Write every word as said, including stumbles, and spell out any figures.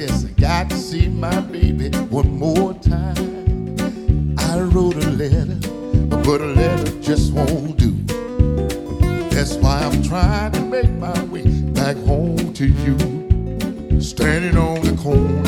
says, I got to see my baby one more time. I wrote a letter, but a letter just won't do. That's why I'm trying to make my way back home to you. Standing on the corner